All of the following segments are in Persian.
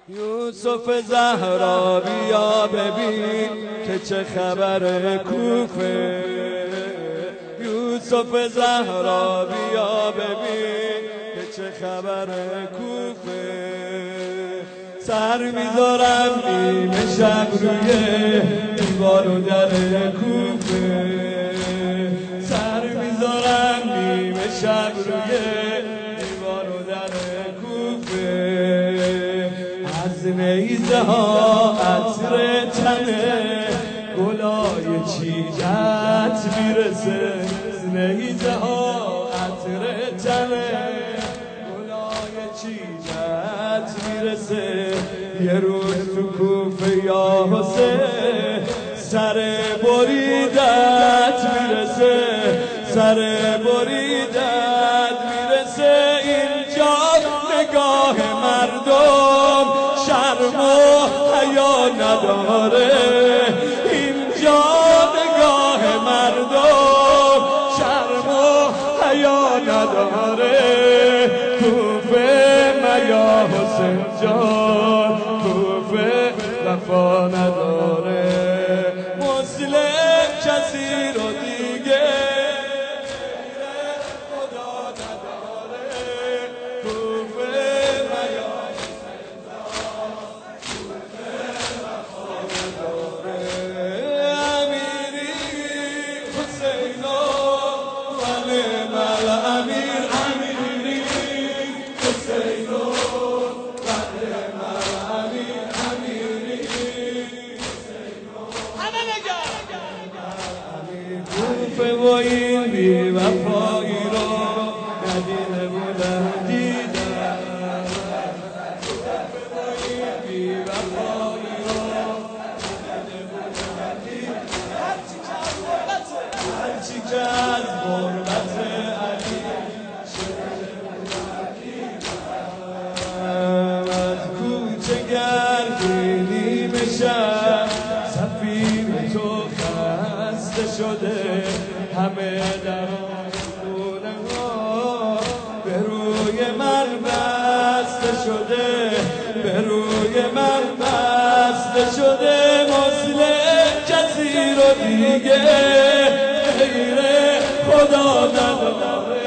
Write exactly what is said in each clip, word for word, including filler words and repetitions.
یوسف زهرا بیا ببین که چه خبر کوفه. یوسف زهرا بیا ببین که چه خبر کوفه. سر میذارم نیمه شب روی دیوار و در کوفه. سر میذارم نیمه شب روی دیوار و در کوفه. از نیزه ها عطر تنه گلای چیجت میرسه. از نیزه ها عطر تنه گلای چیجت میرسه. یه روز تو کوفه یا حسین سر بریدت میرسه. سر بریدت میرسه. اینجا نگاه مردم شرم و حیا نداره. اینجا نگاه مردم شرم و حیا نداره. کوفه میا حسین جان کوفه وفا نداره. مسلم کسی رو دیگه خدا نداره. کوفه میا حسین جان کوفه وفا نداره. امیری حسین و نعم الامیر. امیری حسین و نعم الامیر. امیری حسین همه نگاه امیر کوفه و این بی وفایی رو ندیده بودم دیدم. کوفه و این بی وفایی رو ندیده بودم دیدم. هرچی که از غربت علی شده بودم دیدم. از کوچه گردی شب سفیر تو خسته شده. همه در خونه ها به روی من بسته شده. به روی من بسته شده. مسلم کسی رو دیگه غیر خدا نداره.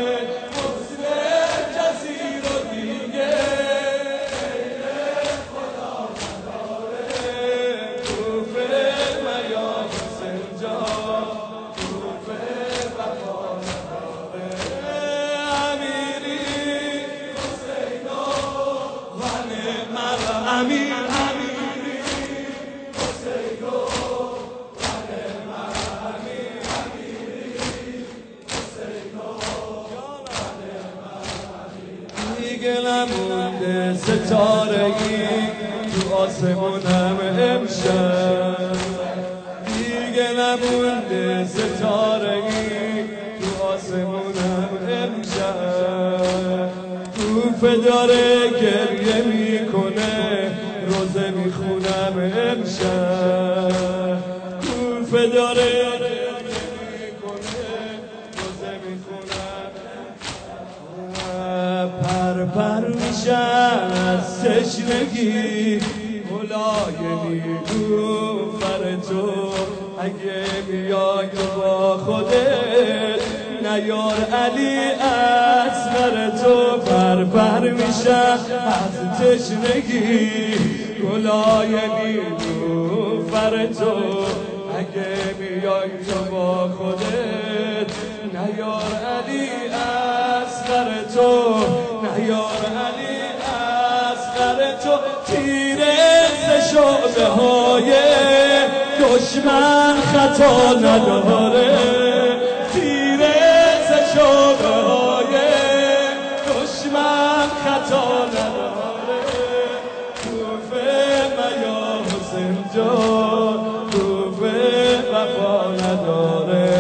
مسلم کسی رو دیگه غیر خدا نداره. کوفه میا حسین جان کوفه وفا نداره. امیری حسین و نعم الامیر. امیری حسین و نعم الامیر. امیری حسین و نعم الامیر. دیگه نمونده ستارگی تو آسمونم امشب. دیگه نمونده ستارگی تو آسمونم امشب. کوفه داره گریه میکنه روزه میخونم امشب. کوفه داره گریه میکنه روزه میخونم. پر پر میشن از تشنگی گلای نیلوفر تو. اگه بیای با خودت نیار علی اصغر تو. پر پر میشن از تشنگی گلای نیلوفر تو. اگه بیای تو با خودت نیار علی اصغر تو. نیار علی اصغر تو. تیره ز شعله های دشمن خطا نداره. تیره ز شعله های دشمن خطا نداره. کوفه میا حسین جان کوفه وفا نداره.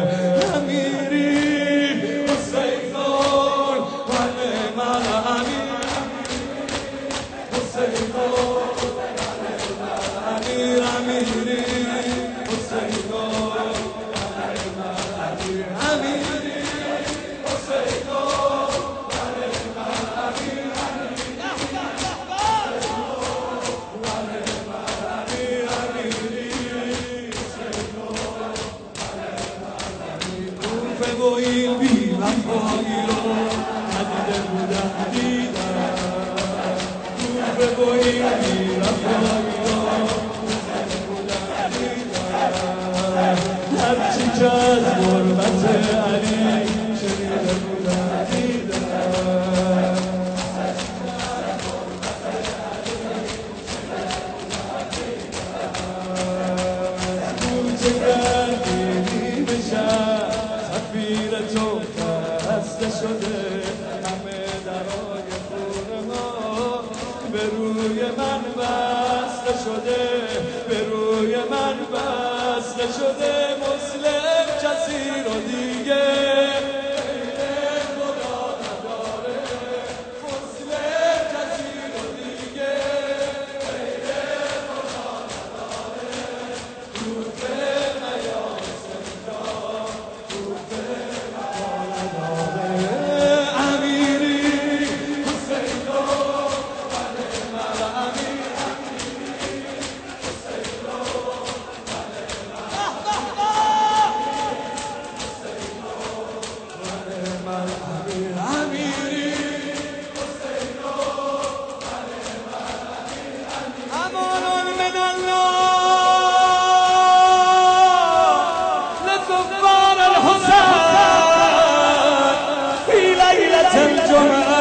امیری حسین و نعم الامیر. حسین و نعم الامیر. امیری حسین و نعم و این بی‌رفایی هرچی که از غربت علی شنیده بودم دیدم کوچه گردی بشم سفیر تو بسته شده همه درای خونه ها به روی من بسته شده به روی من بسته شده مسلم کسی رو دیگه غیر خدا نداره مسلم کسی رو دیگه غیر خدا نداره روزه نیام سنجا روزه نداره امیری حسین و بله مال امیر الجمعة